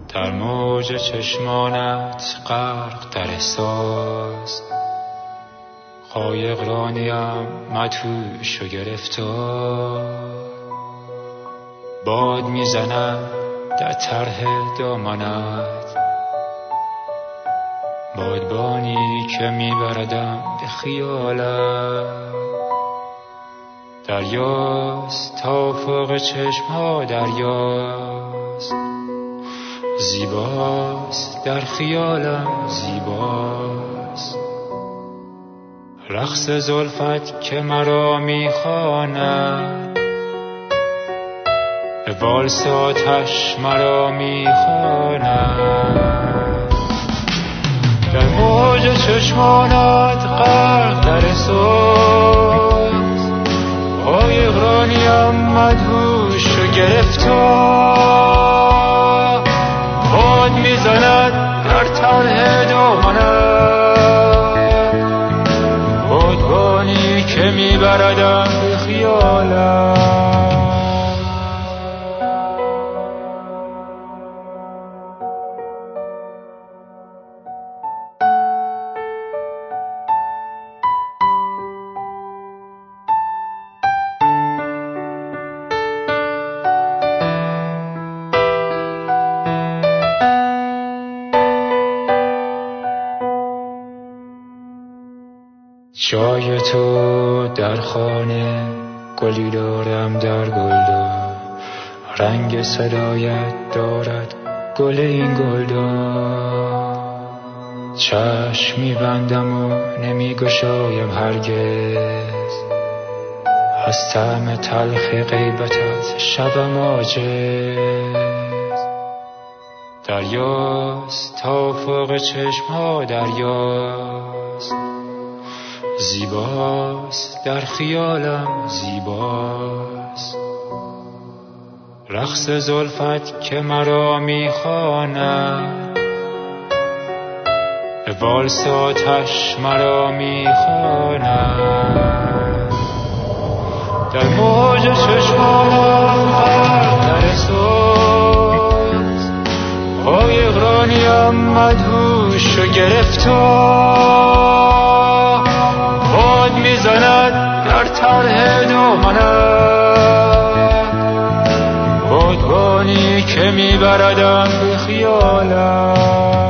در موج چشمانت غرق در احساس، قایق رانیم مدهوش و گرفتار. باد میزنم در طرح دامنت، بادبانی که میبردم به خیالت. دریاست تا فوق چشمها دریاست، زیباست در خیالم زیباست. رقص زلفت که مرا میخواند، به والس آتش مرا میخواند. در موج چشمانت غرق در احساس، قایق رانیم مدهوش و گرفتار. باد میزند در طرح دامنت، بادبانی که میبردم به خیالت. جای تو در خانه، گلی دارم در گلدار. رنگ صدایت دارد گل این گلدار. چشم میبندم و نمیگشایم هرگز، از طعم تلخ غیبتت شبم عاجز. دریاست تا فوق چشمها دریاست، زیباست در خیالم زیباست. رقص زلفت که مرا میخواند، به والس آتش مرا میخواند. در موج چشمانم غرق در احساس، قایق رانیم مدهوش و گرفتار. باد میزند در طرح دامنت، بادبانی که میبردم به خیالت.